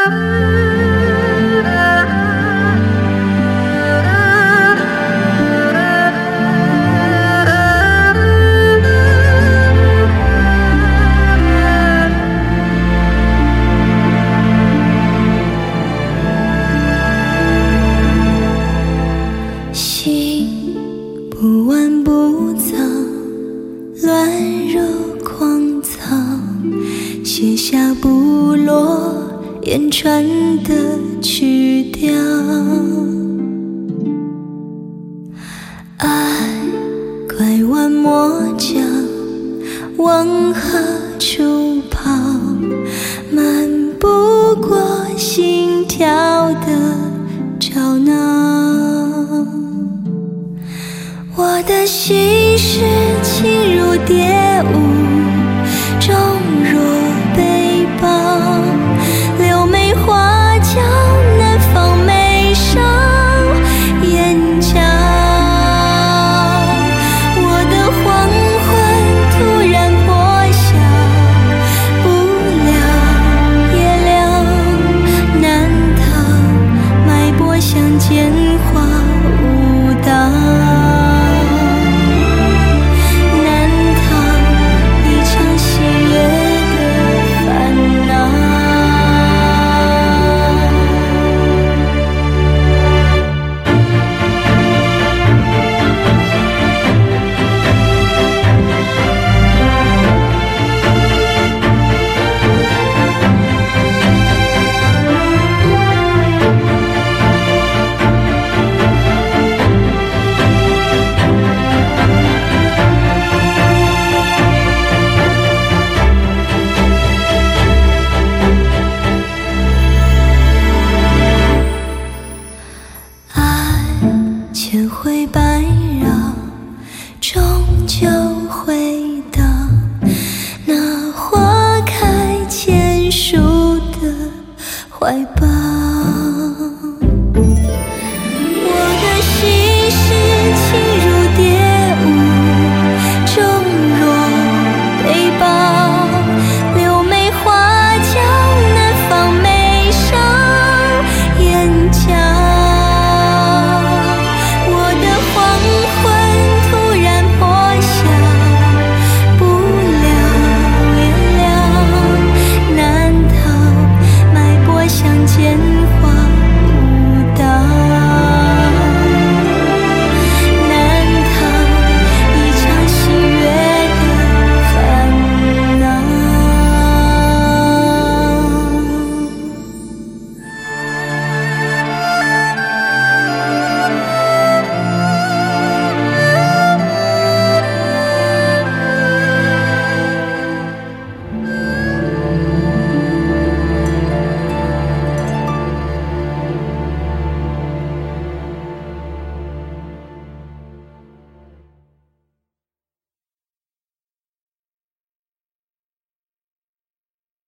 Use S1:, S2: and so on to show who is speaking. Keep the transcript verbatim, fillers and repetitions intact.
S1: 不弯不藏，乱入荒草，写下部落言传的曲调。爱拐弯抹角，往何处跑？漫不过心跳的吵闹。我的心事轻如蝶舞，重若背包，柳眉花娇，难放眉梢眼角。我的黄昏突然破晓，不了也了，难逃脉搏相间花舞蹈。千回百绕，终究回到那花开千树的怀抱。